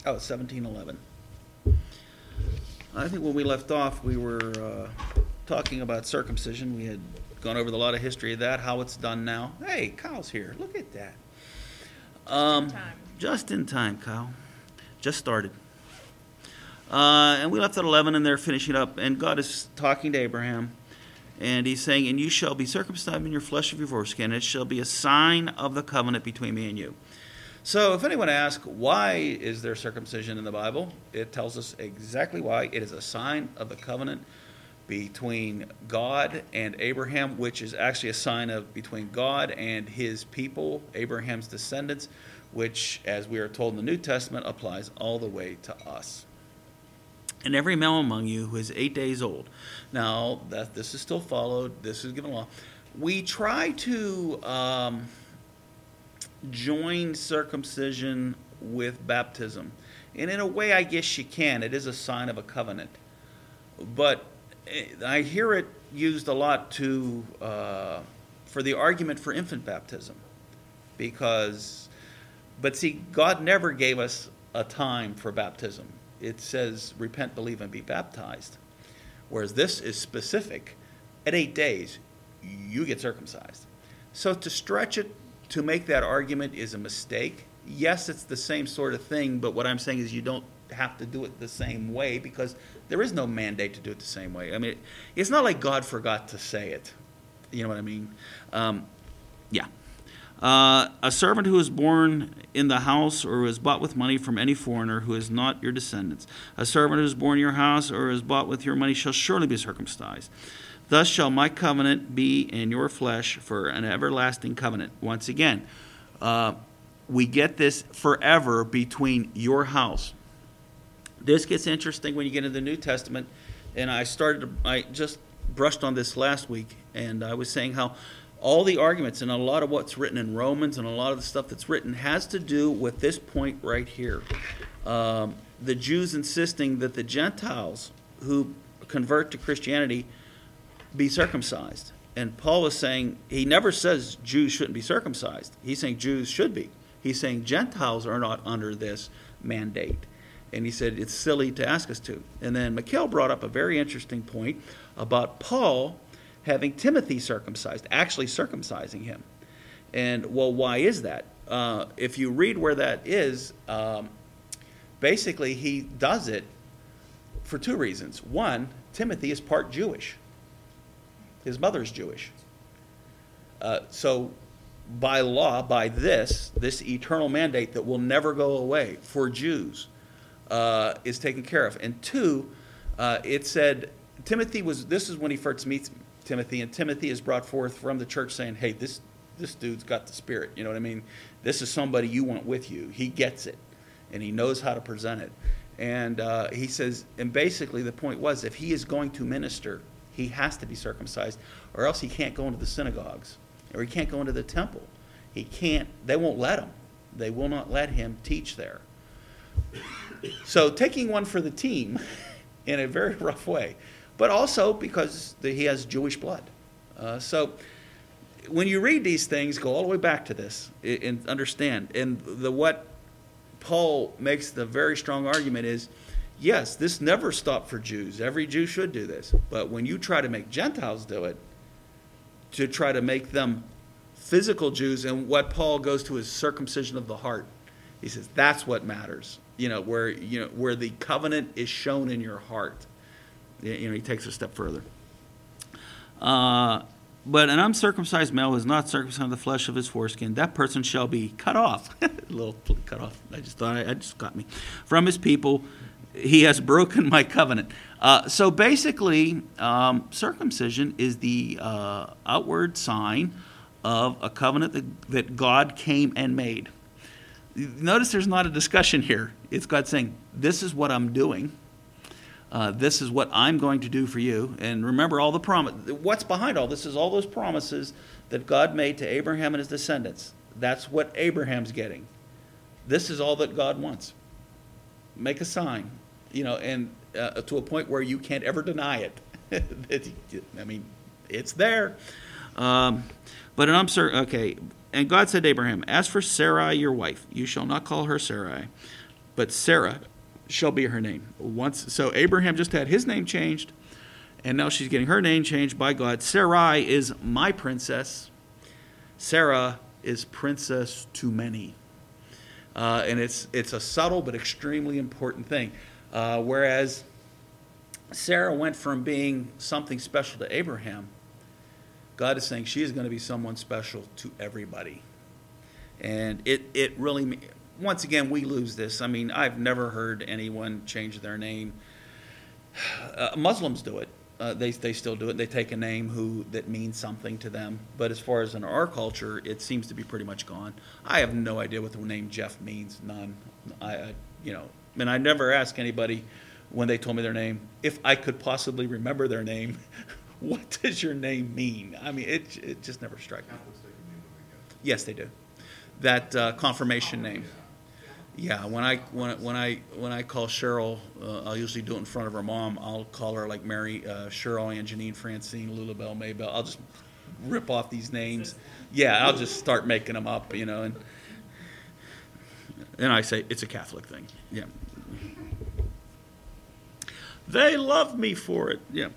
Oh, 1711. I think when we left off, we were talking about circumcision. We had gone over a lot of history of that, how it's done now. Hey, Kyle's here. Look at that. Just in time, Kyle. Just started. And we left at 11, and they're finishing up. And God is talking to Abraham, and he's saying, "And you shall be circumcised in your flesh of your foreskin. It shall be a sign of the covenant between me and you." So if anyone asks, why is there circumcision in the Bible? It tells us exactly why. It is a sign of the covenant between God and Abraham, which is actually a sign of between God and his people, Abraham's descendants, which, as we are told in the New Testament, applies all the way to us. "And every male among you who is 8 days old." Now, this is still followed. This is given law. We try to join circumcision with baptism. And in a way, I guess you can. It is a sign of a covenant. But I hear it used a lot for the argument for infant baptism. But see, God never gave us a time for baptism. It says, repent, believe, and be baptized. Whereas this is specific. At 8 days, you get circumcised. So to stretch it, to make that argument is a mistake. Yes, it's the same sort of thing, but what I'm saying is you don't have to do it the same way because there is no mandate to do it the same way. I mean, it's not like God forgot to say it. You know what I mean? Yeah. A servant who is born in the house or who is bought with money from any foreigner who is not your descendants. A servant who is born in your house or is bought with your money shall surely be circumcised. Thus shall my covenant be in your flesh for an everlasting covenant. Once again, we get this forever between your house. This gets interesting when you get into the New Testament, and I just brushed on this last week, and I was saying how all the arguments and a lot of what's written in Romans and a lot of the stuff that's written has to do with this point right here. The Jews insisting that the Gentiles who convert to Christianity be circumcised. And Paul is saying, he never says Jews shouldn't be circumcised. He's saying Jews should be. He's saying Gentiles are not under this mandate. And he said it's silly to ask us to. And then Mikhail brought up a very interesting point about Paul having Timothy circumcised, actually circumcising him. And, well, why is that? If you read where that is, basically he does it for two reasons. One, Timothy is part Jewish. His mother is Jewish. So by law, by this eternal mandate that will never go away for Jews is taken care of. And two, it said this is when he first meets Timothy, and Timothy is brought forth from the church saying, hey, this dude's got the Spirit. You know what I mean? This is somebody you want with you. He gets it, and he knows how to present it. And he says, and basically the point was, if he is going to minister, he has to be circumcised, or else he can't go into the synagogues, or he can't go into the temple. They won't let him. They will not let him teach there. So taking one for the team in a very rough way, but also because he has Jewish blood. So when you read these things, go all the way back to this and understand. And what Paul makes the very strong argument is, yes, this never stopped for Jews. Every Jew should do this. But when you try to make Gentiles do it, to try to make them physical Jews, and what Paul goes to is circumcision of the heart. He says that's what matters. Where the covenant is shown in your heart. He takes it a step further. But an uncircumcised male who is not circumcised in the flesh of his foreskin, that person shall be cut off. A little cut off. I just thought it just got me. From his people, he has broken my covenant. So basically, circumcision is the outward sign of a covenant that God came and made. Notice there's not a discussion here. It's God saying, this is what I'm doing. This is what I'm going to do for you. And remember all the promise. What's behind all this is all those promises that God made to Abraham and his descendants. That's what Abraham's getting. This is all that God wants. Make a sign, and to a point where you can't ever deny it. I mean, it's there. But I'm certain, okay. And God said to Abraham, as for Sarai, your wife, you shall not call her Sarai, but Sarah shall be her name. So Abraham just had his name changed, and now she's getting her name changed by God. Sarai is my princess. Sarah is princess to many. And it's a subtle but extremely important thing. Whereas Sarah went from being something special to Abraham, God is saying she is going to be someone special to everybody. And it really, once again, we lose this. I mean, I've never heard anyone change their name. Muslims do it. They still do it. They take a name that means something to them. But as far as in our culture, it seems to be pretty much gone. I have no idea what the name Jeff means. None. And I never ask anybody when they told me their name if I could possibly remember their name. What does your name mean? I mean, it just never struck me. Yes, they do. That confirmation name. Yeah, when I call Cheryl, I'll usually do it in front of her mom. I'll call her like Mary, Cheryl, Ann, Janine, Francine, Lulabelle, Maybelle. I'll just rip off these names. Yeah, I'll just start making them up, and I say it's a Catholic thing. Yeah. They love me for it. Yeah.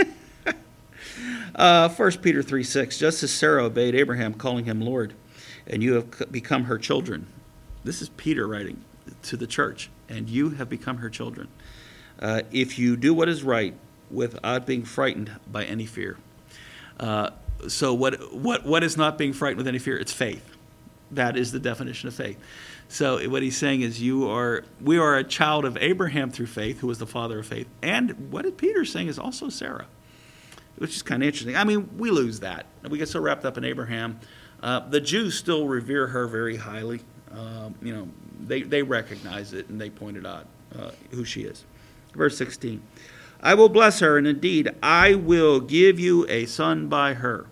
1 Peter 3:6, just as Sarah obeyed Abraham, calling him Lord, and you have become her children. This is Peter writing to the church, and you have become her children. If you do what is right without being frightened by any fear. So what is not being frightened with any fear? It's faith. That is the definition of faith. So what he's saying is we are a child of Abraham through faith, who was the father of faith. And what Peter's saying is also Sarah, which is kind of interesting. I mean, we lose that. We get so wrapped up in Abraham. The Jews still revere her very highly. They recognize it, and they pointed out who she is. Verse 16, I will bless her, and indeed I will give you a son by her.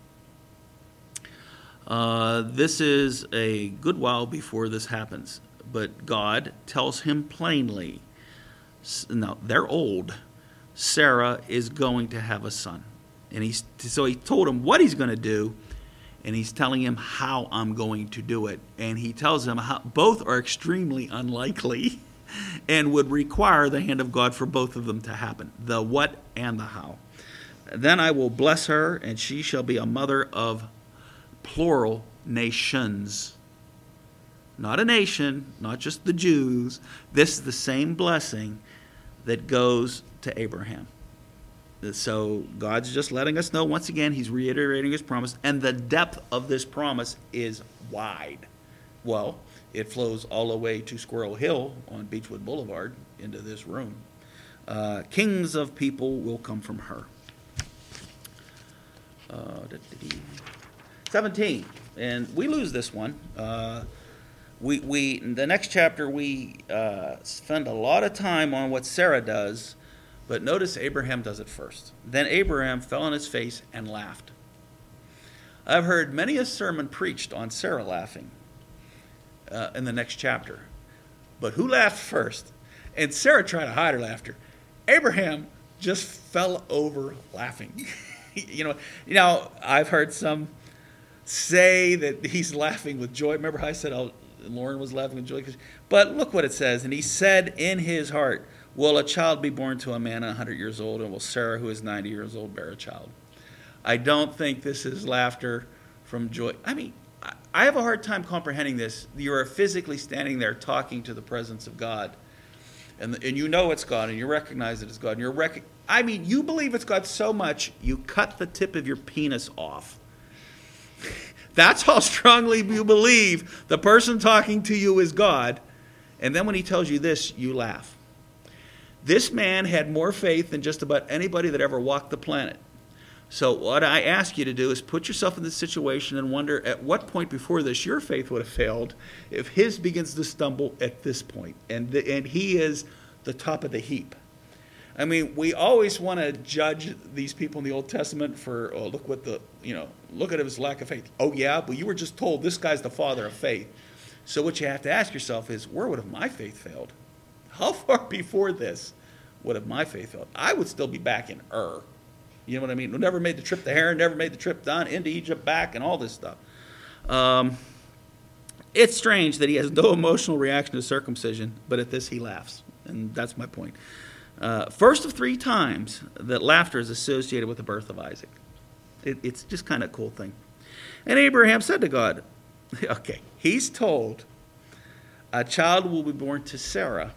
This is a good while before this happens, but God tells him plainly, now they're old, Sarah is going to have a son. And so he told him what he's going to do, and he's telling him how I'm going to do it. And he tells him how both are extremely unlikely and would require the hand of God for both of them to happen, the what and the how. Then I will bless her, and she shall be a mother of plural nations. Not a nation, not just the Jews. This is the same blessing that goes to Abraham. So God's just letting us know, once again, he's reiterating his promise, and the depth of this promise is wide. Well, it flows all the way to Squirrel Hill on Beechwood Boulevard into this room. Kings of people will come from her. 17, and we lose this one. In the next chapter, we spend a lot of time on what Sarah does, but notice Abraham does it first. Then Abraham fell on his face and laughed. I've heard many a sermon preached on Sarah laughing in the next chapter. But who laughed first? And Sarah tried to hide her laughter. Abraham just fell over laughing. I've heard some say that he's laughing with joy. Remember how I said Lauren was laughing with joy? But look what it says. And he said in his heart, will a child be born to a man 100 years old, and will Sarah, who is 90 years old, bear a child? I don't think this is laughter from joy. I mean, I have a hard time comprehending this. You are physically standing there talking to the presence of God, and you know it's God, and you recognize it as God. And you believe it's God so much, you cut the tip of your penis off. That's how strongly you believe the person talking to you is God. And then when he tells you this, you laugh. This man had more faith than just about anybody that ever walked the planet. So what I ask you to do is put yourself in this situation and wonder at what point before this your faith would have failed if his begins to stumble at this point. And he is the top of the heap. I mean, we always want to judge these people in the Old Testament for, look at his lack of faith. Oh, yeah, but you were just told this guy's the father of faith. So what you have to ask yourself is, where would have my faith failed? How far before this would have my faith failed? I would still be back in Ur. You know what I mean? Never made the trip to Haran, never made the trip down into Egypt, back, and all this stuff. It's strange that he has no emotional reaction to circumcision, but at this he laughs. And that's my point. First of 3 times that laughter is associated with the birth of Isaac. It's just kind of a cool thing. And Abraham said to God, okay, he's told a child will be born to Sarah,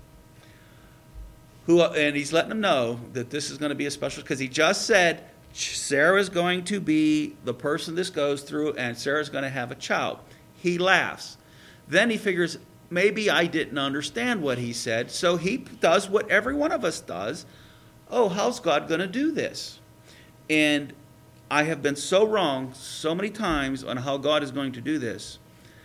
and he's letting him know that this is going to be a special, because he just said Sarah is going to be the person this goes through, and Sarah's going to have a child. He laughs. Then he figures, maybe I didn't understand what he said, so he does what every one of us does. Oh, how's God going to do this? And I have been so wrong so many times on how God is going to do this.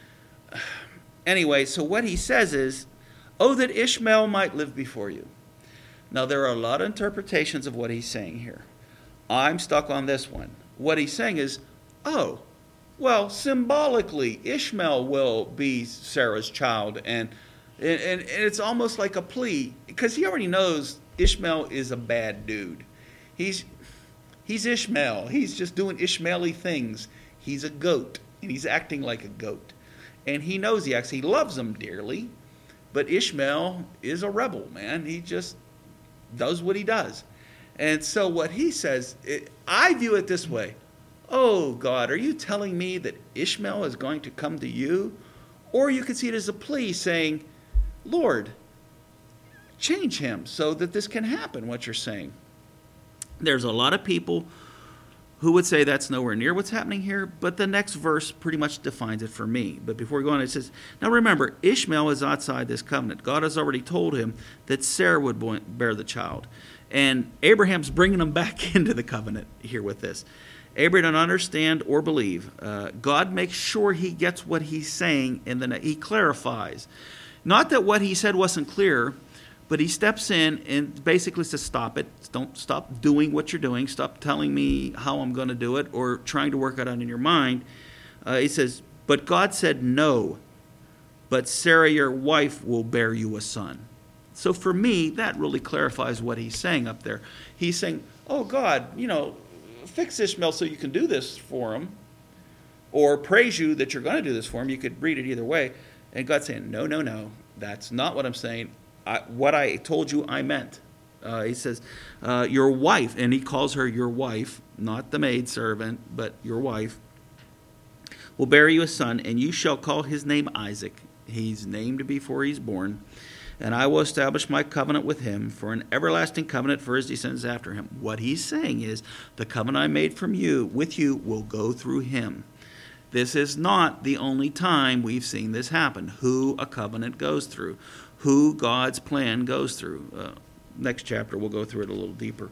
Anyway, so what he says is, oh, that Ishmael might live before you. Now, there are a lot of interpretations of what he's saying here. I'm stuck on this one. What he's saying is, oh, well, symbolically, Ishmael will be Sarah's child. And it's almost like a plea, because he already knows Ishmael is a bad dude. He's Ishmael. He's just doing Ishmaeli things. He's a goat, and he's acting like a goat. And he knows he loves him dearly, but Ishmael is a rebel, man. He just does what he does. And so what he says, I view it this way. Oh, God, are you telling me that Ishmael is going to come to you? Or you could see it as a plea saying, Lord, change him so that this can happen, what you're saying. There's a lot of people who would say that's nowhere near what's happening here, but the next verse pretty much defines it for me. But before we go on, it says, now remember, Ishmael is outside this covenant. God has already told him that Sarah would bear the child. And Abraham's bringing him back into the covenant here with this. Abraham doesn't understand or believe. God makes sure he gets what he's saying, and then he clarifies. Not that what he said wasn't clear, but he steps in and basically says, stop it. Don't stop doing what you're doing. Stop telling me how I'm going to do it or trying to work it out in your mind. He says, but God said no, but Sarah, your wife, will bear you a son. So for me, that really clarifies what he's saying up there. He's saying, oh, God, fix Ishmael so you can do this for him, or praise you that you're going to do this for him. You could read it either way. And God's saying, no, that's not what I'm saying. What I told you I meant. He says, your wife, and he calls her your wife, not the maidservant, but your wife, will bear you a son, and you shall call his name Isaac. He's named before he's born. And I will establish my covenant with him for an everlasting covenant for his descendants after him. What he's saying is, the covenant I made with you will go through him. This is not the only time we've seen this happen, who a covenant goes through, who God's plan goes through. Next chapter, we'll go through it a little deeper.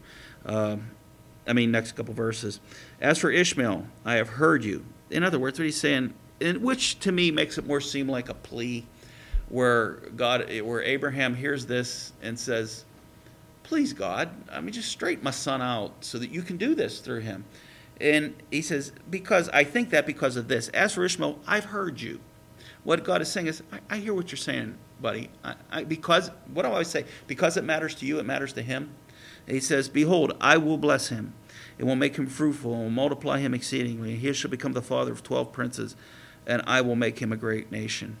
Next couple verses. As for Ishmael, I have heard you. In other words, what he's saying, which to me makes it more seem like a plea, where Abraham hears this and says, please, God, just straighten my son out so that you can do this through him. And he says, because of this. As for Ishmael, I've heard you. What God is saying is, I hear what you're saying, buddy. Because, what do I always say? Because it matters to you, it matters to him. And he says, behold, I will bless him. It will make him fruitful and will multiply him exceedingly. He shall become the father of 12 princes, and I will make him a great nation.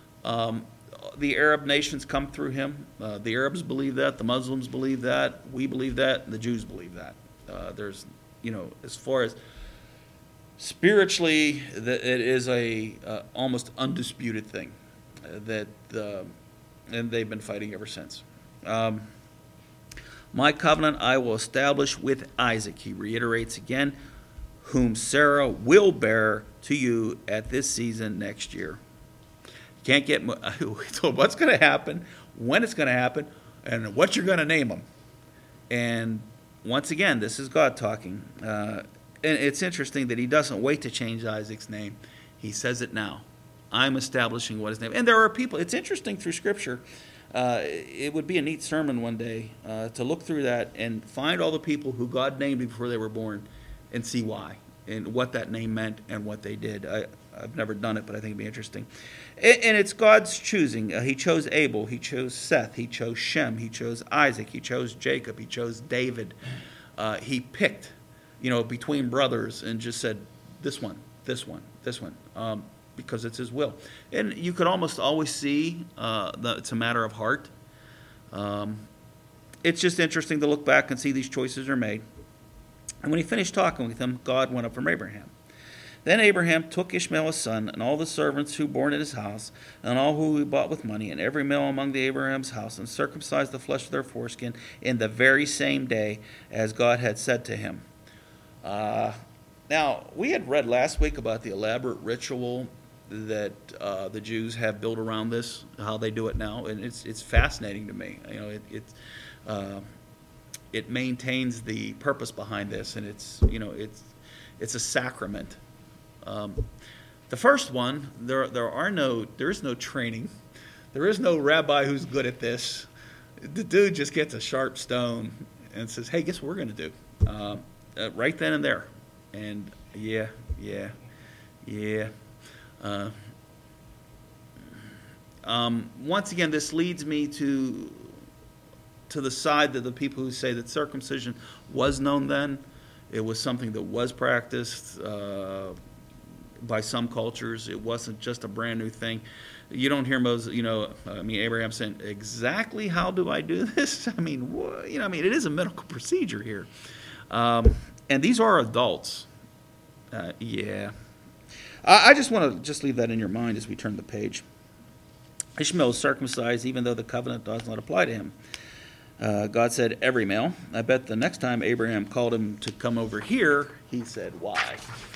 The Arab nations come through him. The Arabs believe that. The Muslims believe that. We believe that. And the Jews believe that. There's, as far as spiritually, it is a almost undisputed thing and they've been fighting ever since. My covenant I will establish with Isaac, he reiterates again, whom Sarah will bear to you at this season next year. Can't get told what's going to happen, when it's going to happen, and what you're going to name them. And once again, this is God talking. And it's interesting that he doesn't wait to change Isaac's name. He says it now. I'm establishing what his name. And there are people, it's interesting through Scripture. It would be a neat sermon one day to look through that and find all the people who God named before they were born and see why and what that name meant and what they did. I've never done it, but I think it'd be interesting. And it's God's choosing. He chose Abel. He chose Seth. He chose Shem. He chose Isaac. He chose Jacob. He chose David. He picked, between brothers and just said, this one, this one, this one. because it's his will. And you could almost always see that it's a matter of heart. It's just interesting to look back and see these choices are made. And when he finished talking with him, God went up from Abraham. Then Abraham took Ishmael his son, and all the servants who born in his house, and all who he bought with money, and every male among the Abraham's house, and circumcised the flesh of their foreskin in the very same day as God had said to him. Now, we had read last week about the elaborate ritual that the Jews have built around this, how they do it now, and it's fascinating to me. You know, it maintains the purpose behind this, and it's a sacrament. The first one, there is no training. There is no rabbi who's good at this. The dude just gets a sharp stone and says, "Hey, guess what we're going to do?" Right then and there. And yeah. Once again, this leads me to the side that the people who say that circumcision was known then. It was something that was practiced by some cultures. It wasn't just a brand new thing. You don't hear Moses, Abraham saying, exactly how do I do this? It is a medical procedure here. And these are adults. I just want to leave that in your mind as we turn the page. Ishmael is circumcised even though the covenant does not apply to him. God said, every male. I bet the next time Abraham called him to come over here, he said, why?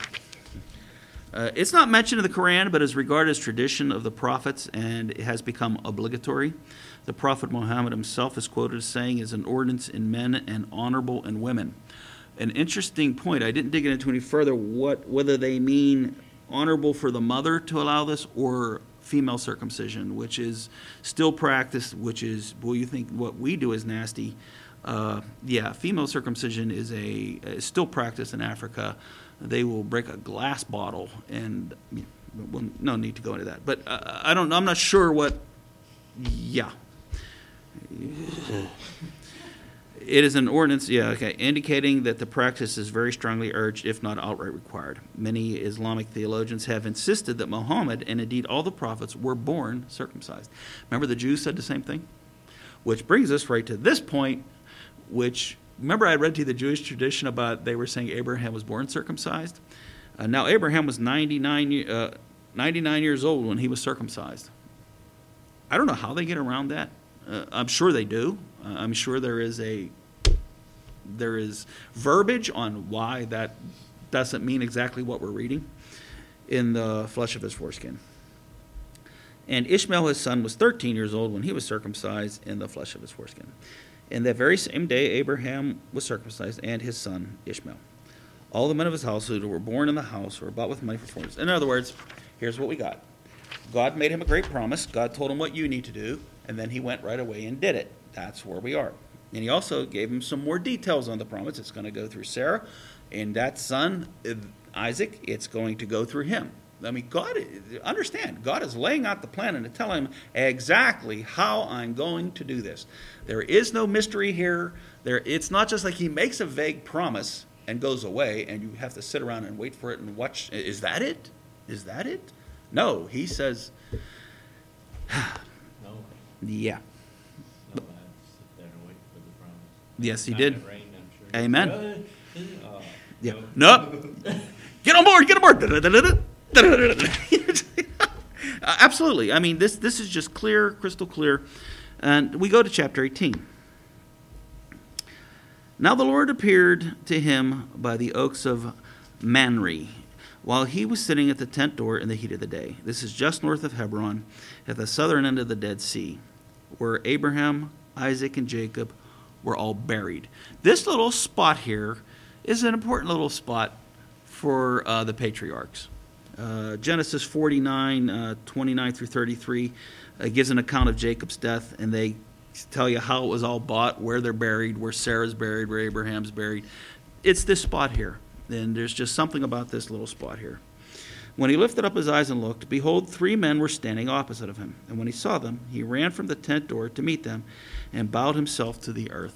It's not mentioned in the Quran, but is regarded as tradition of the prophets, and it has become obligatory. The Prophet Muhammad himself is quoted as saying, is an ordinance in men and honorable in women. An interesting point. I didn't dig into any further whether they mean honorable for the mother to allow this or female circumcision, which is still practiced, which is, well, you think what we do is nasty. Female circumcision is still practiced in Africa. They will break a glass bottle, and well, no need to go into that. But I'm not sure what. Yeah. It is an ordinance, indicating that the practice is very strongly urged, if not outright required. Many Islamic theologians have insisted that Muhammad, and indeed all the prophets, were born circumcised. Remember the Jews said the same thing? Which brings us right to this point, which, remember I read to you the Jewish tradition about they were saying Abraham was born circumcised? Now Abraham was 99 years old when he was circumcised. I don't know how they get around that. I'm sure they do. I'm sure there is verbiage on why that doesn't mean exactly what we're reading in the flesh of his foreskin. And Ishmael, his son, was 13 years old when he was circumcised in the flesh of his foreskin. In that very same day, Abraham was circumcised, and his son Ishmael. All the men of his household who were born in the house were bought with money for foreigners. In other words, here's what we got. God made him a great promise. God told him what you need to do, and then he went right away and did it. That's where we are. And he also gave him some more details on the promise. It's going to go through Sarah, and that son, Isaac, it's going to go through him. God is laying out the plan and telling him exactly how I'm going to do this. There is no mystery here. It's not just like he makes a vague promise and goes away, and you have to sit around and wait for it and watch. Is that it? Is that it? No, he says, no. Yeah. No, I had to sit there and wait for the promise. Yes, he Time did. it rained, I'm sure. Amen. Yeah. No. No. Get on board. Absolutely. I mean, this is just clear, crystal clear. And we go to chapter 18. Now the Lord appeared to him by the oaks of Manre, while he was sitting at the tent door in the heat of the day. This is just north of Hebron, at the southern end of the Dead Sea, where Abraham, Isaac, and Jacob were all buried. This little spot here is an important little spot for the patriarchs. Genesis 49, 29 through 33 gives an account of Jacob's death, and they tell you how it was all bought, where they're buried, where Sarah's buried, where Abraham's buried. It's this spot here. And there's just something about this little spot here. When he lifted up his eyes and looked, behold, 3 men were standing opposite of him. And when he saw them, he ran from the tent door to meet them and bowed himself to the earth.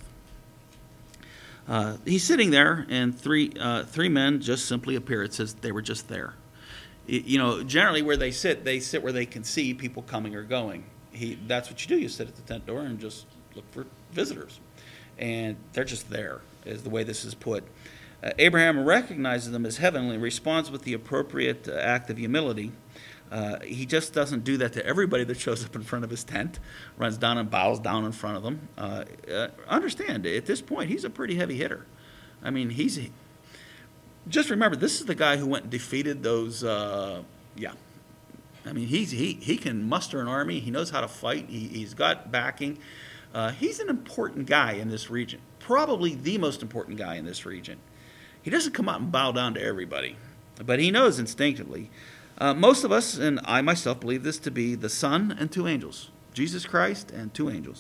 He's sitting there, and three men just simply appear. It says they were just there. Generally where they sit where they can see people coming or going. That's what you do. You sit at the tent door and just look for visitors. And they're just there, is the way this is put. Abraham recognizes them as heavenly and responds with the appropriate act of humility. He just doesn't do that to everybody that shows up in front of his tent, runs down and bows down in front of them. Understand, at this point, he's a pretty heavy hitter. I mean, just remember, this is the guy who went and defeated those, I mean, he can muster an army. He knows how to fight. He's got backing. He's an important guy in this region, probably the most important guy in this region. He doesn't come out and bow down to everybody, but he knows instinctively. Most of us, and I myself, believe this to be the Son and two angels, Jesus Christ and two angels.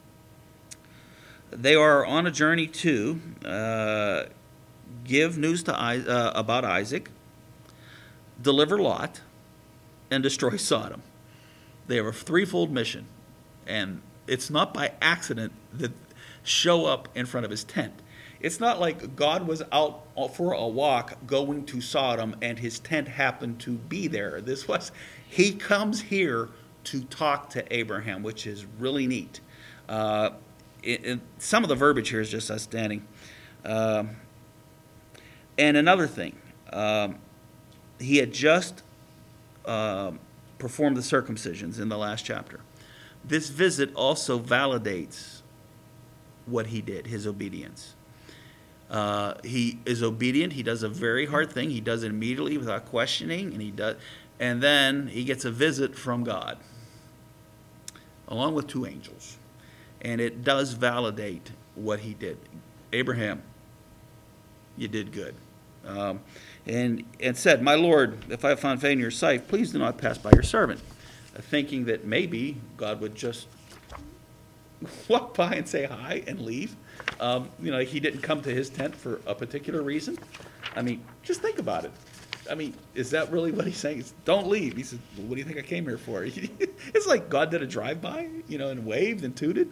They are on a journey to give news to about Isaac, deliver Lot, and destroy Sodom. They have a threefold mission, and it's not by accident that show up in front of his tent. It's not like God was out for a walk going to Sodom and his tent happened to be there. He comes here to talk to Abraham, which is really neat. Some of the verbiage here is just outstanding. And another thing, he had just performed the circumcisions in the last chapter. This visit also validates what he did, his obedience. He is obedient. He does a very hard thing. He does it immediately without questioning, and then he gets a visit from God, along with two angels, and it does validate what he did. Abraham, you did good. And said, "My Lord, if I have found favor in your sight, please do not pass by your servant," thinking that maybe God would just walk by and say hi and leave. He didn't come to his tent for a particular reason. I mean, just think about it. I mean, is that really what he's saying? It's, don't leave. He said, well, what do you think I came here for? It's like God did a drive-by, and waved and tooted.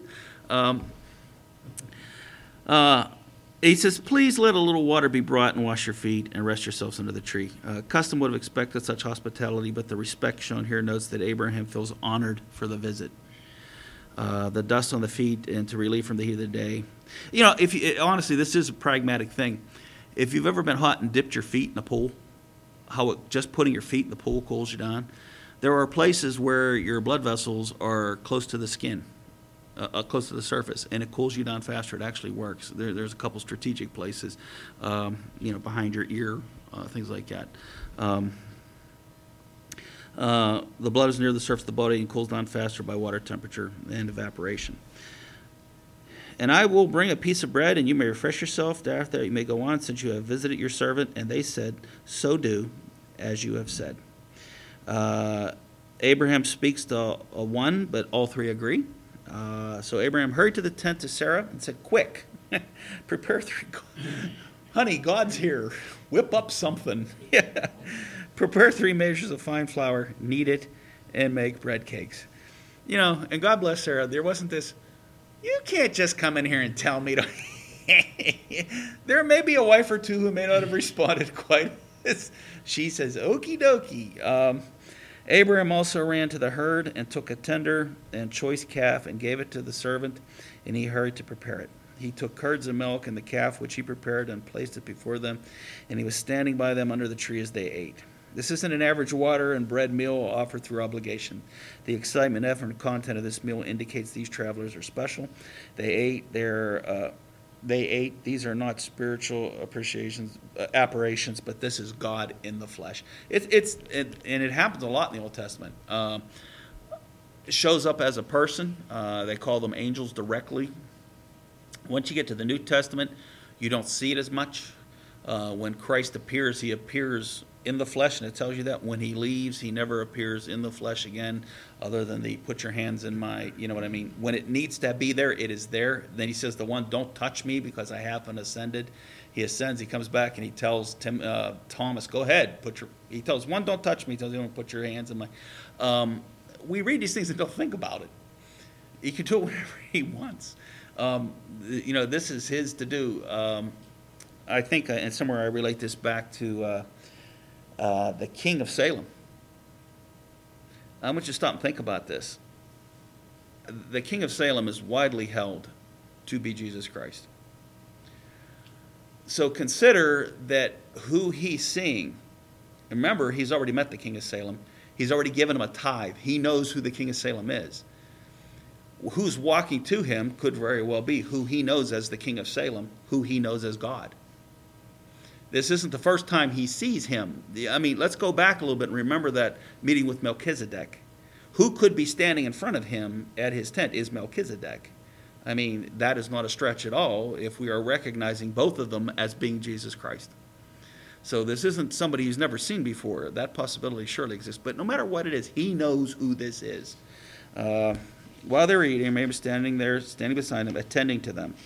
He says, please let a little water be brought and wash your feet and rest yourselves under the tree. Custom would have expected such hospitality, but the respect shown here notes that Abraham feels honored for the visit. The dust on the feet and to relieve from the heat of the day. Honestly, this is a pragmatic thing. If you've ever been hot and dipped your feet in a pool, just putting your feet in the pool cools you down. There are places where your blood vessels are close to the skin, close to the surface, and it cools you down faster. It actually works. There's a couple strategic places, behind your ear, things like that. The blood is near the surface of the body and cools down faster by water temperature and evaporation. And I will bring a piece of bread, and you may refresh yourself. Thereafter you may go on, since you have visited your servant. And they said, so do, as you have said. Abraham speaks to one, but all three agree. So Abraham hurried to the tent to Sarah and said, quick, prepare 3. Honey, God's here. Whip up something. Prepare 3 measures of fine flour, knead it, and make bread cakes. And God bless Sarah, there wasn't this, you can't just come in here and tell me to. There may be a wife or two who may not have responded quite as she says, okie dokie. Abraham also ran to the herd and took a tender and choice calf and gave it to the servant, and he hurried to prepare it. He took curds and milk and the calf which he prepared and placed it before them, and he was standing by them under the tree as they ate. This isn't an average water and bread meal offered through obligation. The excitement, effort, and content of this meal indicates these travelers are special. They ate. These are not spiritual apparitions, but this is God in the flesh. And it happens a lot in the Old Testament. It shows up as a person. They call them angels directly. Once you get to the New Testament, you don't see it as much. When Christ appears, he appears in the flesh, and it tells you that. When he leaves, he never appears in the flesh again, other than the put your hands in my, you know what I mean? When it needs to be there, it is there. Then he says, the one, don't touch me because I haven't ascended. He ascends, he comes back, and he tells Thomas, go ahead. He tells one, don't touch me. He tells the other one, put your hands in my. We read these things and don't think about it. He can do it whenever he wants. This is his to do. I think, and somewhere I relate this back to the king of Salem. I want you to stop and think about this. The king of Salem is widely held to be Jesus Christ. So consider that who he's seeing. Remember, he's already met the king of Salem. He's already given him a tithe. He knows who the king of Salem is. Who's walking to him could very well be who he knows as the king of Salem, who he knows as God. This isn't the first time he sees him. I mean, let's go back a little bit and remember that meeting with Melchizedek. Who could be standing in front of him at his tent is Melchizedek. I mean, that is not a stretch at all if we are recognizing both of them as being Jesus Christ. So this isn't somebody who's never seen before. That possibility surely exists. But no matter what it is, he knows who this is. While they're eating, maybe standing beside them, attending to them.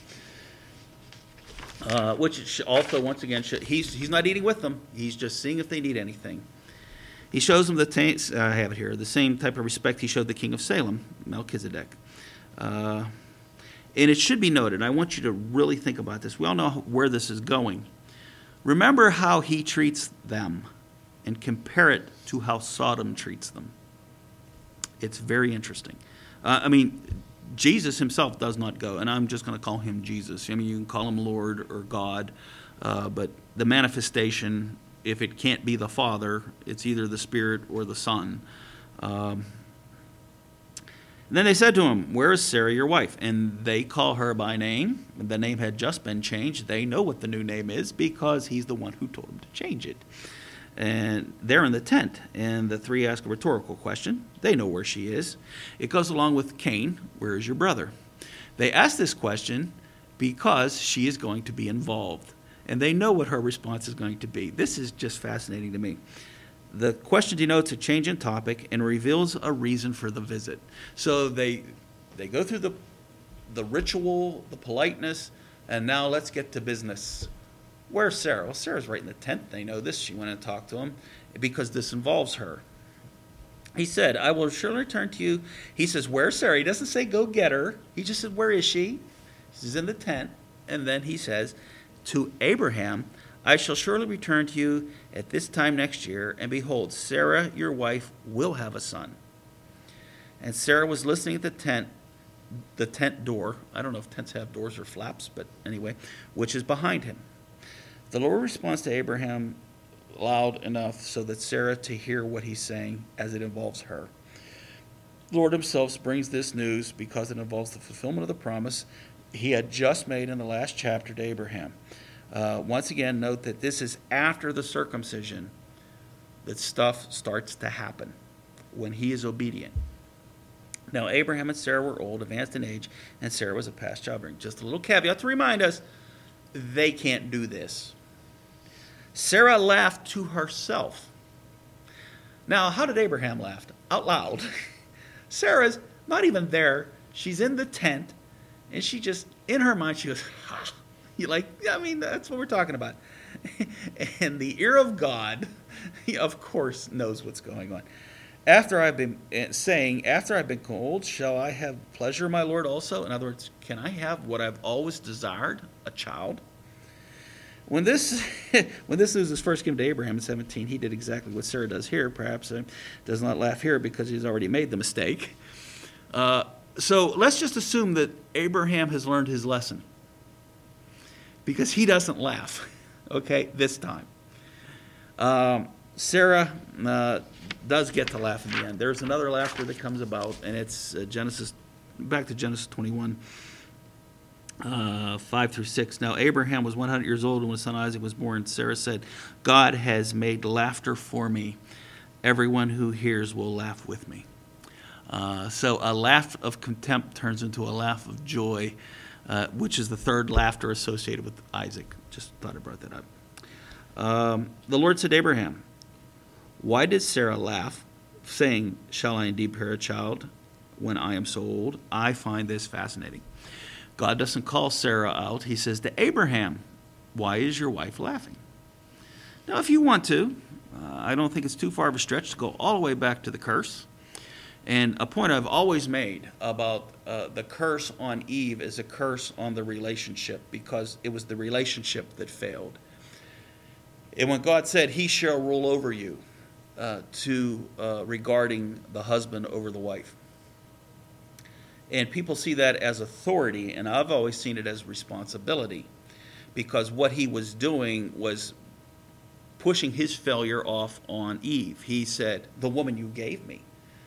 Which also, once again, he's not eating with them. He's just seeing if they need anything. He shows them I have it here, the same type of respect he showed the king of Salem, Melchizedek. And it should be noted, I want you to really think about this. We all know where this is going. Remember how he treats them and compare it to how Sodom treats them. It's very interesting. I mean, Jesus himself does not go, and I'm just going to call him Jesus. I mean, you can call him Lord or God, but the manifestation, if it can't be the Father, it's either the Spirit or the Son. And then they said to him, "Where is Sarah, your wife?" And they call her by name. The name had just been changed. They know what the new name is because he's the one who told them to change it. And they're in the tent. And the three ask a rhetorical question. They know where she is. It goes along with Cain, "Where is your brother?" They ask this question because she is going to be involved. And they know what her response is going to be. This is just fascinating to me. The question denotes a change in topic and reveals a reason for the visit. So they go through the ritual, the politeness, and now let's get to business. Where's Sarah? Well, Sarah's right in the tent. They know this. She went and talked to him because this involves her. He said, "I will surely return to you." He says, "Where's Sarah?" He doesn't say, "Go get her." He just said, "Where is she?" She's in the tent. And then he says, "To Abraham, I shall surely return to you at this time next year, and behold, Sarah, your wife, will have a son." And Sarah was listening at the tent door. I don't know if tents have doors or flaps, but anyway, which is behind him. The Lord responds to Abraham loud enough so that Sarah to hear what he's saying as it involves her. The Lord himself brings this news because it involves the fulfillment of the promise he had just made in the last chapter to Abraham. Once again, note that this is after the circumcision that stuff starts to happen when he is obedient. Now, Abraham and Sarah were old, advanced in age, and Sarah was a past childbearing. Just a little caveat to remind us, they can't do this. Sarah laughed to herself. Now, how did Abraham laugh? Out loud. Sarah's not even there. She's in the tent, and she just, in her mind, she goes, "Ha." That's what we're talking about. And the ear of God, he of course knows what's going on. After I've been cold, shall I have pleasure, my Lord, also? In other words, can I have what I've always desired, a child? When this news was first given to Abraham in 17, he did exactly what Sarah does here. Perhaps does not laugh here because he's already made the mistake. So let's just assume that Abraham has learned his lesson, because he doesn't laugh, okay, this time. Sarah does get to laugh in the end. There's another laughter that comes about, and it's back to Genesis 21, 5 through 6. Now, Abraham was 100 years old when his son Isaac was born. Sarah said, "God has made laughter for me. Everyone who hears will laugh with me." So a laugh of contempt turns into a laugh of joy, which is the third laughter associated with Isaac. Just thought I brought that up. The Lord said to Abraham, "Why did Sarah laugh, saying, 'Shall I indeed bear a child when I am so old?'" I find this fascinating. God doesn't call Sarah out. He says to Abraham, "Why is your wife laughing?" Now, if you want to, I don't think it's too far of a stretch to go all the way back to the curse. And a point I've always made about the curse on Eve is a curse on the relationship, because it was the relationship that failed. And when God said, he shall rule over you, regarding the husband over the wife. And people see that as authority, and I've always seen it as responsibility, because what he was doing was pushing his failure off on Eve. He said, the woman you gave me,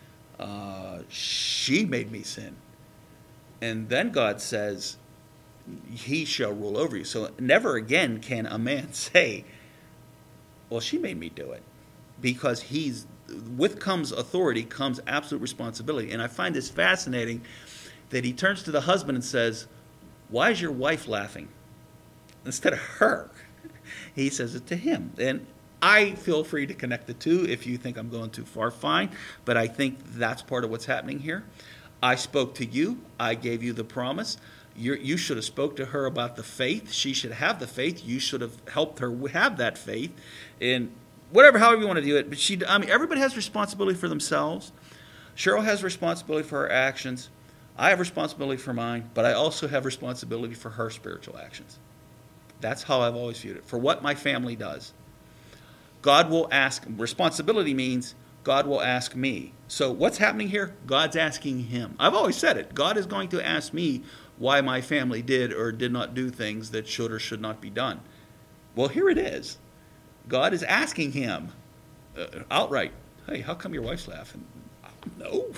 she made me sin. And then God says, he shall rule over you. So never again can a man say, well, she made me do it. Because with comes authority, comes absolute responsibility. And I find this fascinating that he turns to the husband and says, why is your wife laughing? Instead of her, he says it to him. And I feel free to connect the two. If you think I'm going too far, fine. But I think that's part of what's happening here. I spoke to you. I gave you the promise. You should have spoke to her about the faith. She should have the faith. You should have helped her have that faith. And however you want to do it. But everybody has responsibility for themselves. Cheryl has responsibility for her actions. I have responsibility for mine, but I also have responsibility for her spiritual actions. That's how I've always viewed it. For what my family does, God will ask. Responsibility means God will ask me. So what's happening here? God's asking him. I've always said it. God is going to ask me why my family did or did not do things that should or should not be done. Well, here it is. God is asking him outright, hey, how come your wife's laughing? No.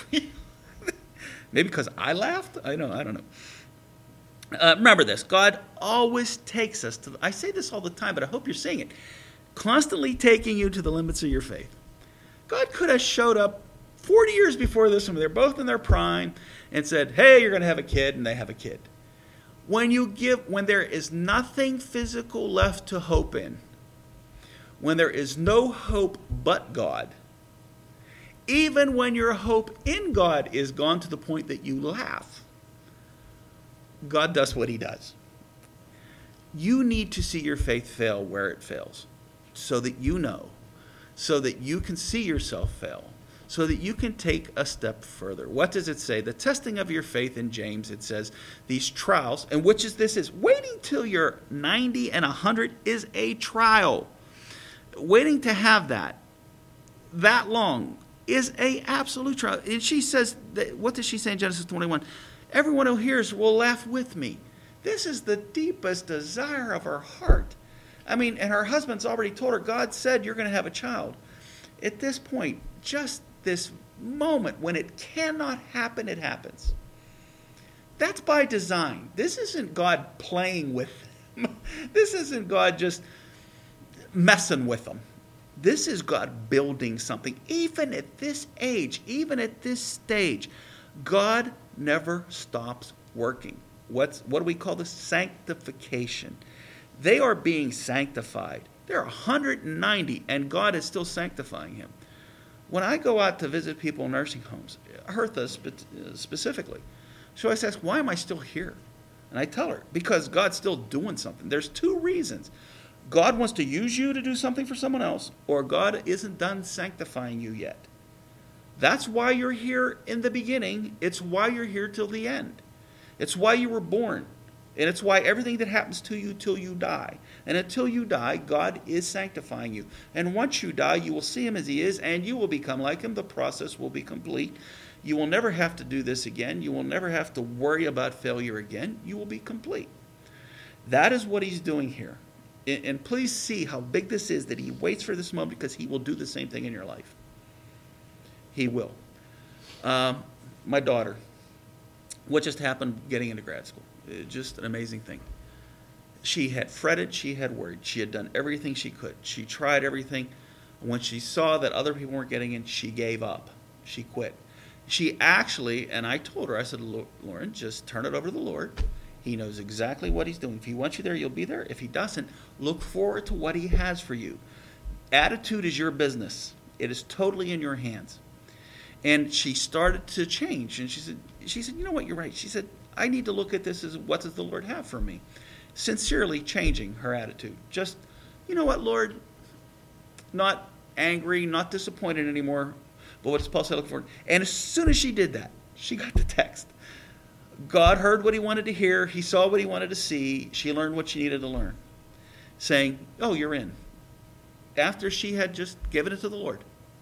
Maybe because I laughed? I don't know. Remember this. God always takes us to, I say this all the time, but I hope you're seeing it, constantly taking you to the limits of your faith. God could have showed up 40 years before this when they're both in their prime and said, hey, you're going to have a kid, and they have a kid. When there is nothing physical left to hope in, when there is no hope but God, even when your hope in God is gone to the point that you laugh, God does what he does. You need to see your faith fail where it fails so that you know, so that you can see yourself fail, so that you can take a step further. What does it say? The testing of your faith in James, it says, these trials, and which is this is, waiting till you're 90 and 100 is a trial. Waiting to have that long is a absolute trial. And she says, what does she say in Genesis 21? Everyone who hears will laugh with me. This is the deepest desire of her heart. And her husband's already told her, God said you're going to have a child. At this point, just this moment when it cannot happen, it happens. That's by design. This isn't God playing with them. This isn't God just messing with them. This is God building something. Even at this age, even at this stage, God never stops working. What do we call this? Sanctification. They are being sanctified. They're 190, and God is still sanctifying him. When I go out to visit people in nursing homes, Hertha specifically, she always asks, why am I still here? And I tell her, because God's still doing something. There's two reasons. God wants to use you to do something for someone else, or God isn't done sanctifying you yet. That's why you're here in the beginning. It's why you're here till the end. It's why you were born. And it's why everything that happens to you till you die. And until you die, God is sanctifying you. And once you die, you will see him as he is, and you will become like him. The process will be complete. You will never have to do this again. You will never have to worry about failure again. You will be complete. That is what he's doing here. And please see how big this is, that he waits for this moment, because he will do the same thing in your life. He will. My daughter, what just happened getting into grad school? Just an amazing thing. She had fretted, she had worried, she had done everything she could. She tried everything. When she saw that other people weren't getting in, she gave up. She quit. She actually, and I told her, I said, Lauren, just turn it over to the Lord. He knows exactly what he's doing. If he wants you there, you'll be there. If he doesn't, look forward to what he has for you. Attitude is your business. It is totally in your hands. And she started to change. And she said, you know what, you're right. She said, I need to look at this as, what does the Lord have for me? Sincerely changing her attitude. Just, you know what, Lord? Not angry, not disappointed anymore. But what's Paul say, look for? And as soon as she did that, she got the text. God heard what he wanted to hear. He saw what he wanted to see. She learned what she needed to learn. Saying, oh, you're in. after she had just given it to the Lord.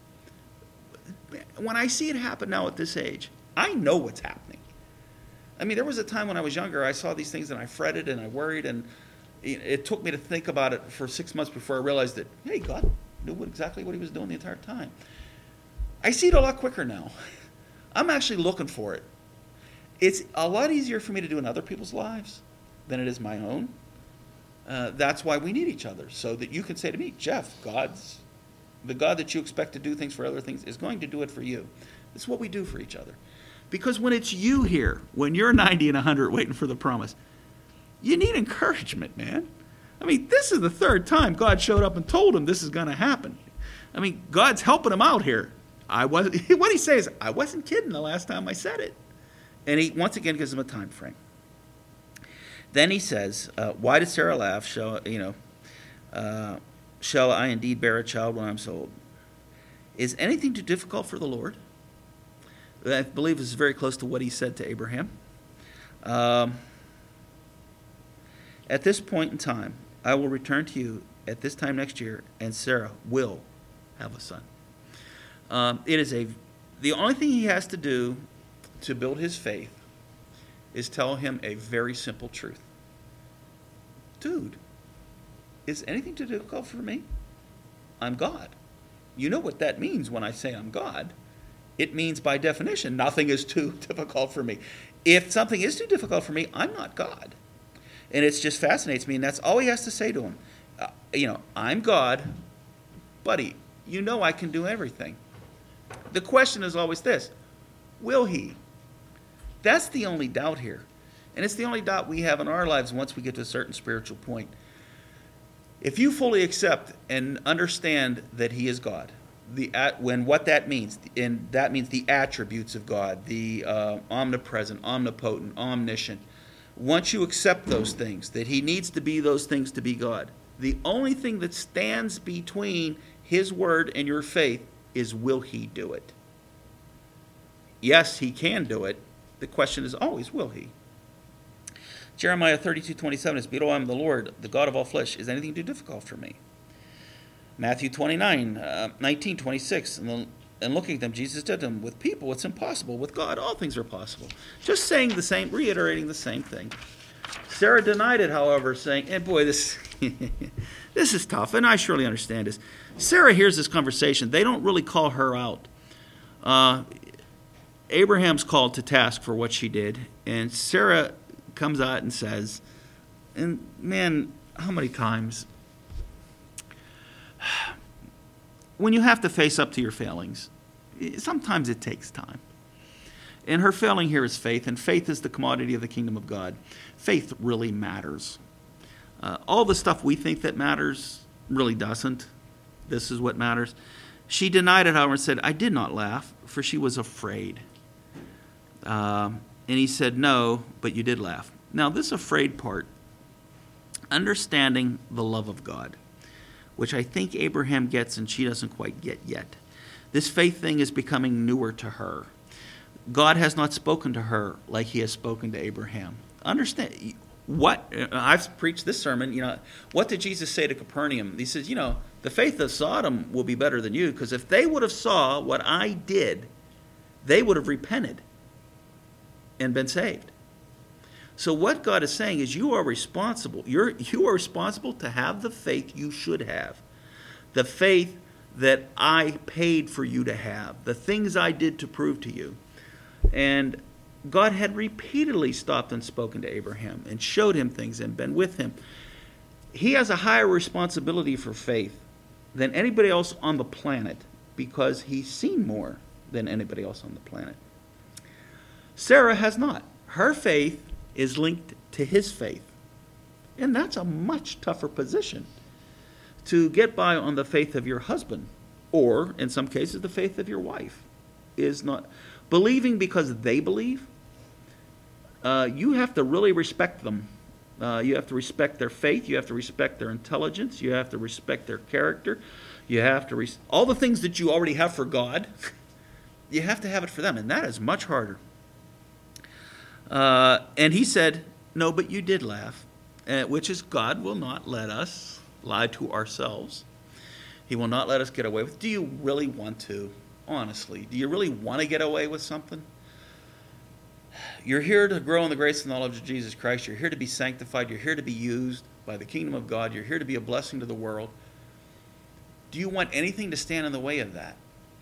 When I see it happen now at this age, I know what's happening. I mean, there was a time when I was younger, I saw these things and I fretted and I worried, and it took me to think about it for 6 months before I realized that, hey, God knew exactly what he was doing the entire time. I see it a lot quicker now. I'm actually looking for it. It's a lot easier for me to do in other people's lives than it is my own. That's why we need each other, so that you can say to me, Jeff, the God that you expect to do things for other things is going to do it for you. It's what we do for each other. Because when it's you here, when you're 90 and 100 waiting for the promise, you need encouragement, man. I mean, this is the third time God showed up and told him this is going to happen. I mean, God's helping him out here. What he says, I wasn't kidding the last time I said it. And he once again gives him a time frame. Then he says, why did Sarah laugh? Shall I indeed bear a child when I'm so old? Is anything too difficult for the Lord? I believe this is very close to what he said to Abraham. At this point in time, I will return to you at this time next year, and Sarah will have a son. The only thing he has to do to build his faith is tell him a very simple truth. Dude, is anything too difficult for me? I'm God. You know what that means when I say I'm God. It means, by definition, nothing is too difficult for me. If something is too difficult for me, I'm not God. And it just fascinates me, and that's all he has to say to him. I'm God, buddy, you know I can do everything. The question is always this: will he? That's the only doubt here. And it's the only doubt we have in our lives once we get to a certain spiritual point. If you fully accept and understand that he is God, what that means, and that means the attributes of God, the omnipresent, omnipotent, omniscient. Once you accept those things, that he needs to be those things to be God, the only thing that stands between his word and your faith is, will he do it? Yes, he can do it. The question is always, will he? Jeremiah 32:27 is, behold, I am the Lord, the God of all flesh. Is anything too difficult for me? Matthew 19:26, and looking at them, Jesus said to them, with people it's impossible. With God, all things are possible. Just saying the same, reiterating the same thing. Sarah denied it, however, saying, and boy, this is tough, and I surely understand this. Sarah hears this conversation. They don't really call her out. Abraham's called to task for what she did, and Sarah comes out and says, and man, how many times when you have to face up to your failings, sometimes it takes time. And her failing here is faith, and faith is the commodity of the kingdom of God. Faith really matters. All the stuff we think that matters really doesn't. This is what matters. She denied it, however, and said, I did not laugh, for she was afraid. And he said, no, but you did laugh. Now, this afraid part, understanding the love of God, which I think Abraham gets and she doesn't quite get yet. This faith thing is becoming newer to her. God has not spoken to her like he has spoken to Abraham. Understand what I've preached this sermon, what did Jesus say to Capernaum? He says, the faith of Sodom will be better than you, because if they would have saw what I did, they would have repented and been saved. So what God is saying is, you are responsible. You are responsible to have the faith you should have. The faith that I paid for you to have. The things I did to prove to you. And God had repeatedly stopped and spoken to Abraham and showed him things and been with him. He has a higher responsibility for faith than anybody else on the planet, because he's seen more than anybody else on the planet. Sarah has not. Her faith is linked to his faith. And that's a much tougher position, to get by on the faith of your husband, or in some cases the faith of your wife. Is not believing because they believe. You have to really respect them. You have to respect their faith. You have to respect their intelligence. You have to respect their character. You have to all the things that you already have for God. You have to have it for them, and that is much harder. And he said, no, but you did laugh, which is, God will not let us lie to ourselves. He will not let us get away with. Do you really want to? Honestly, do you really want to get away with something? You're here to grow in the grace and knowledge of Jesus Christ. You're here to be sanctified. You're here to be used by the kingdom of God. You're here to be a blessing to the world. Do you want anything to stand in the way of that?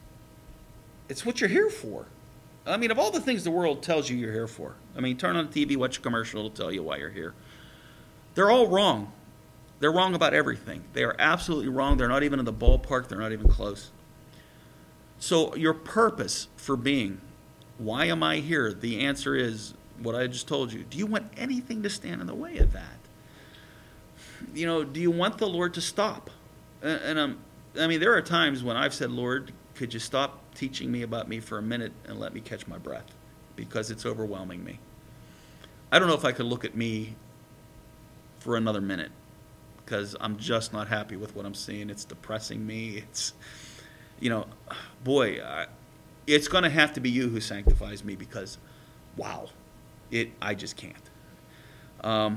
It's what you're here for. I mean, of all the things the world tells you you're here for, I mean, turn on the TV, watch a commercial, it'll tell you why you're here. They're all wrong. They're wrong about everything. They are absolutely wrong. They're not even in the ballpark. They're not even close. So your purpose for being, why am I here? The answer is what I just told you. Do you want anything to stand in the way of that? You know, do you want the Lord to stop? And I mean, there are times when I've said, Lord, could you stop teaching me about me for a minute and let me catch my breath? Because it's overwhelming me. I don't know if I could look at me for another minute because I'm just not happy with what I'm seeing. It's depressing me. It's, you know, boy, it's going to have to be you who sanctifies me because, wow, I just can't.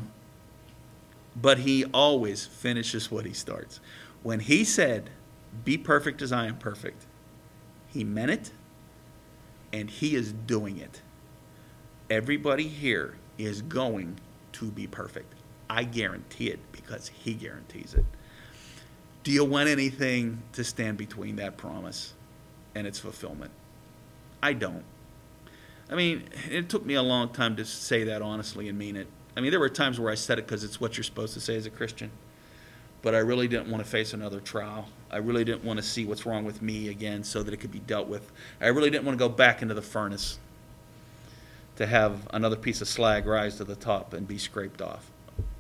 But he always finishes what he starts. When he said, be perfect as I am perfect, he meant it, and he is doing it. Everybody here is going to be perfect. I guarantee it because he guarantees it. Do you want anything to stand between that promise and its fulfillment? I don't. I mean, it took me a long time to say that honestly and mean it. I mean, there were times where I said it because it's what you're supposed to say as a Christian. But I really didn't want to face another trial. I really didn't want to see what's wrong with me again so that it could be dealt with. I really didn't want to go back into the furnace to have another piece of slag rise to the top and be scraped off.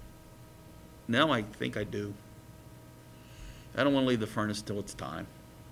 Now I think I do. I don't want to leave the furnace till it's time.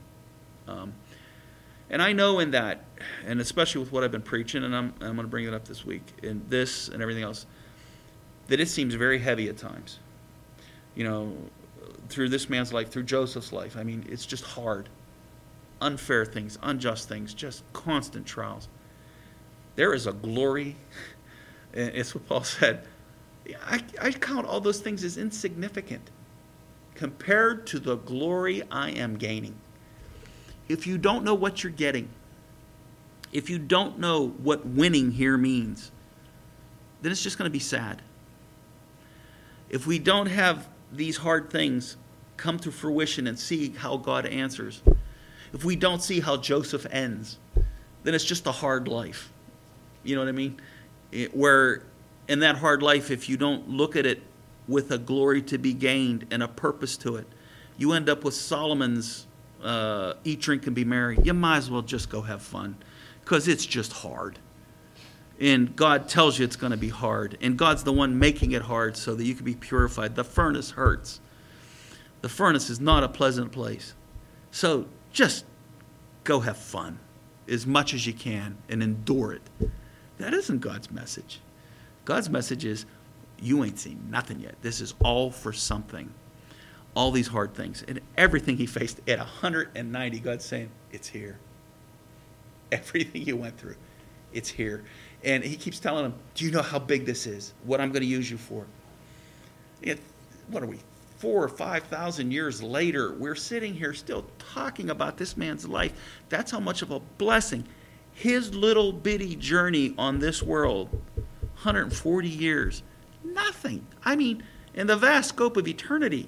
And I know in that, and especially with what I've been preaching, and I'm going to bring it up this week, in this and everything else, that it seems very heavy at times. You know, through this man's life, through Joseph's life, I mean, it's just hard. Unfair things, unjust things, just constant trials. There is a glory, and it's what Paul said. I count all those things as insignificant compared to the glory I am gaining. If you don't know what you're getting, if you don't know what winning here means, then it's just going to be sad. If we don't have these hard things come to fruition and see how God answers, if we don't see how Joseph ends, then it's just a hard life. You know what I mean? Where in that hard life, if you don't look at it with a glory to be gained and a purpose to it, you end up with Solomon's eat, drink, and be merry. You might as well just go have fun because it's just hard. And God tells you it's going to be hard. And God's the one making it hard so that you can be purified. The furnace hurts. The furnace is not a pleasant place. So just go have fun as much as you can and endure it. That isn't God's message. God's message is, you ain't seen nothing yet. This is all for something. All these hard things. And everything he faced at 190, God's saying, it's here. Everything you went through, it's here. And he keeps telling him, do you know how big this is? What I'm going to use you for? What are we, 4,000 or 5,000 years later, we're sitting here still talking about this man's life. That's how much of a blessing. His little bitty journey on this world, 140 years, nothing. I mean, in the vast scope of eternity,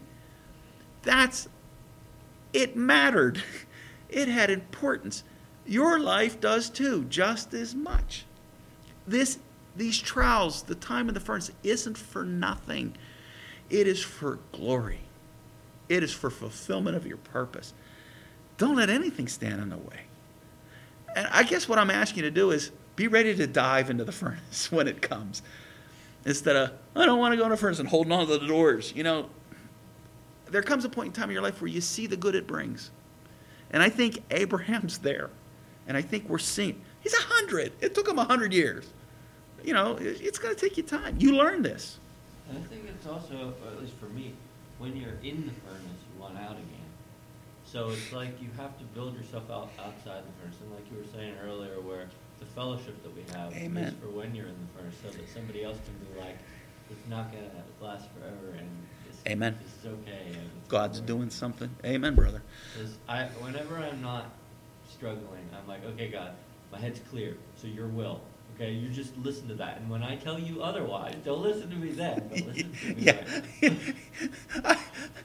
it mattered. It had importance. Your life does too, just as much. These trials, the time in the furnace, isn't for nothing. It is for glory. It is for fulfillment of your purpose. Don't let anything stand in the way. And I guess what I'm asking you to do is be ready to dive into the furnace when it comes. Instead of, I don't want to go in the furnace and holding on to the doors. You know, there comes a point in time in your life where you see the good it brings. And I think Abraham's there. And I think we're seeing, he's 100. It took him 100 years. You know, it's going to take you time. You learn this. And I think it's also, at least for me, when you're in the furnace, you want out again. So it's like you have to build yourself out outside the furnace. And like you were saying earlier, where the fellowship that we have Amen. is for when you're in the furnace, so that somebody else can be like, it's not gonna last forever, and Amen. this is okay. And it's God's gonna work. doing something. Amen, brother. 'Cause whenever I'm not struggling, I'm like, okay, God, my head's clear, so your will. Okay, you just listen to that. And when I tell you otherwise, don't listen to me then, but listen to me Yeah. right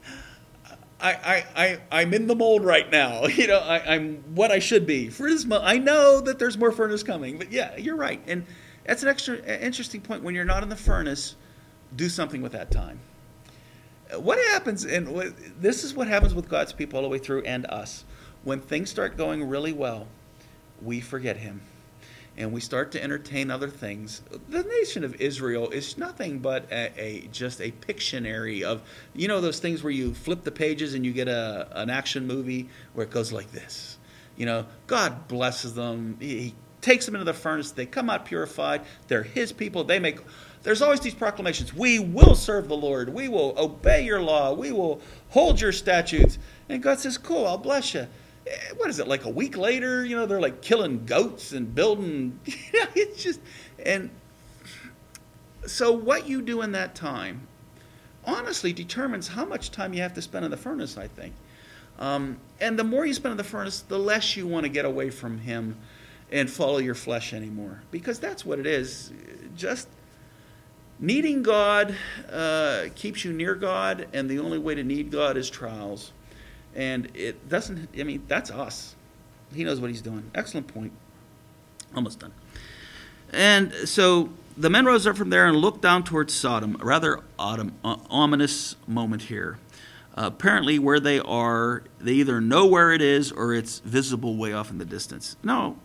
now. I'm in the mold right now. I'm what I should be. I know that there's more furnace coming, but yeah, you're right. And that's an interesting point. When you're not in the furnace, do something with that time. What happens, and this is what happens with God's people all the way through and us. When things start going really well, we forget Him. And we start to entertain other things. The nation of Israel is nothing but just a Pictionary of, those things where you flip the pages and you get an action movie where it goes like this. God blesses them. He takes them into the furnace. They come out purified. They're His people. There's always these proclamations. We will serve the Lord. We will obey your law. We will hold your statutes. And God says, cool, I'll bless you. What is it, like a week later, they're like killing goats and building, it's just, and so what you do in that time honestly determines how much time you have to spend in the furnace, I think. And the more you spend in the furnace, the less you want to get away from Him and follow your flesh anymore, because that's what it is. Just needing God keeps you near God, and the only way to need God is trials. And it doesn't, that's us. He knows what He's doing. Excellent point. Almost done. And so the men rose up from there and looked down towards Sodom. A rather ominous moment here. Apparently where they are, they either know where it is or it's visible way off in the distance. No.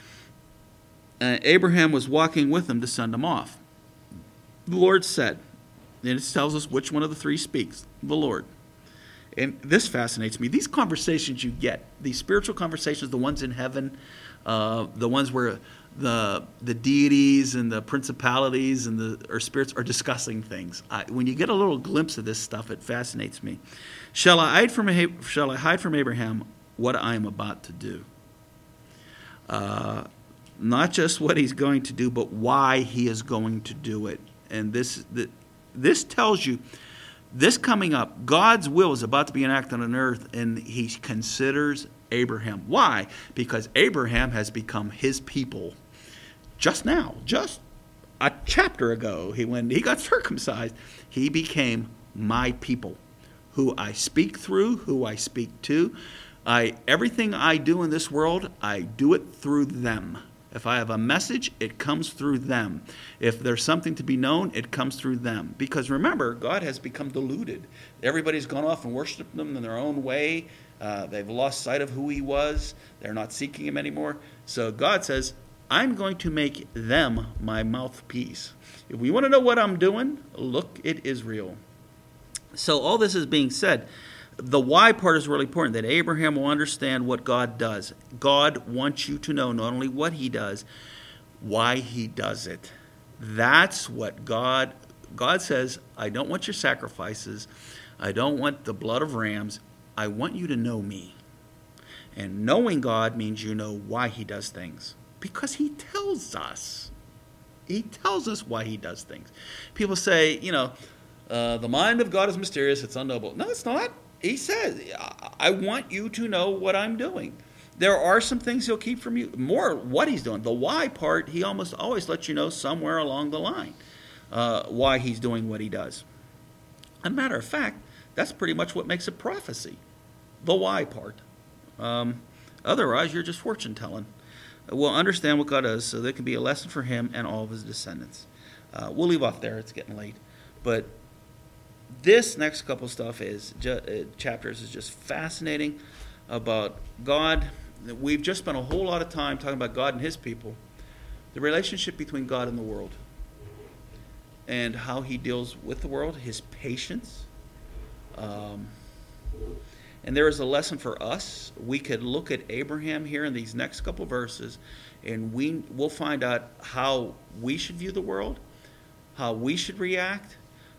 Abraham was walking with them to send them off. The Lord said, and it tells us which one of the three speaks. The Lord. And this fascinates me. These conversations you get, these spiritual conversations, the ones in heaven, the ones where the deities and the principalities and or spirits are discussing things. When you get a little glimpse of this stuff, it fascinates me. Shall I hide from Abraham what I am about to do? Not just what he's going to do, but why he is going to do it. And this tells you, this coming up, God's will is about to be enacted on earth, and He considers Abraham. Why? Because Abraham has become His people. Just now, just a chapter ago, when he got circumcised, he became my people, who I speak through, who I speak to. Everything I do in this world, I do it through them. If I have a message, it comes through them. If there's something to be known, it comes through them. Because remember, God has become deluded. Everybody's gone off and worshiped Him in their own way. They've lost sight of who He was. They're not seeking Him anymore. So God says, I'm going to make them my mouthpiece. If we want to know what I'm doing, look at Israel. So all this is being said. The why part is really important, that Abraham will understand what God does. God wants you to know not only what He does, why He does it. That's what God says, I don't want your sacrifices. I don't want the blood of rams. I want you to know me. And knowing God means you know why He does things. Because He tells us. He tells us why He does things. People say, the mind of God is mysterious, it's unknowable. No, it's not. He says, I want you to know what I'm doing. There are some things He'll keep from you. More what He's doing. The why part, He almost always lets you know somewhere along the line why He's doing what He does. As a matter of fact, that's pretty much what makes a prophecy. The why part. Otherwise, you're just fortune telling. We'll understand what God does so there can be a lesson for Him and all of His descendants. We'll leave off there. It's getting late. But this next couple stuff chapters is just fascinating about God. We've just spent a whole lot of time talking about God and His people, the relationship between God and the world, and how He deals with the world, His patience. And there is a lesson for us. We could look at Abraham here in these next couple verses, and we'll find out how we should view the world, how we should react.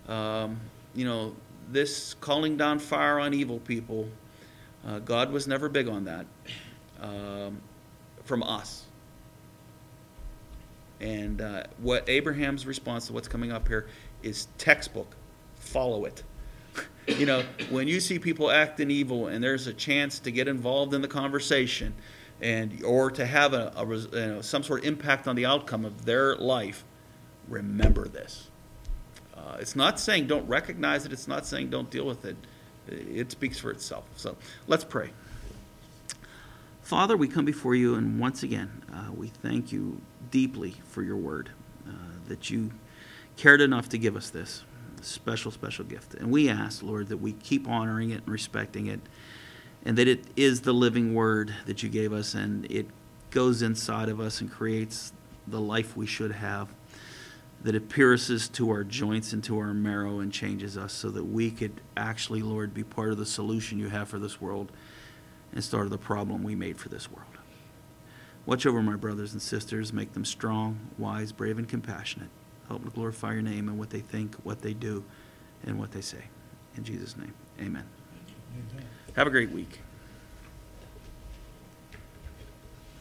This calling down fire on evil people, God was never big on that from us. And what Abraham's response to what's coming up here is textbook. Follow it. You know, when you see people acting evil and there's a chance to get involved in the conversation and or to have some sort of impact on the outcome of their life, remember this. It's not saying don't recognize it. It's not saying don't deal with it. It speaks for itself. So let's pray. Father, we come before you, and once again, we thank you deeply for your word, that you cared enough to give us this special, special gift. And we ask, Lord, that we keep honoring it and respecting it, and that it is the living word that you gave us, and it goes inside of us and creates the life we should have, that it pierces to our joints and to our marrow and changes us so that we could actually, Lord, be part of the solution you have for this world instead of the problem we made for this world. Watch over my brothers and sisters. Make them strong, wise, brave, and compassionate. Help them to glorify your name in what they think, what they do, and what they say. In Jesus' name, amen. Have a great week.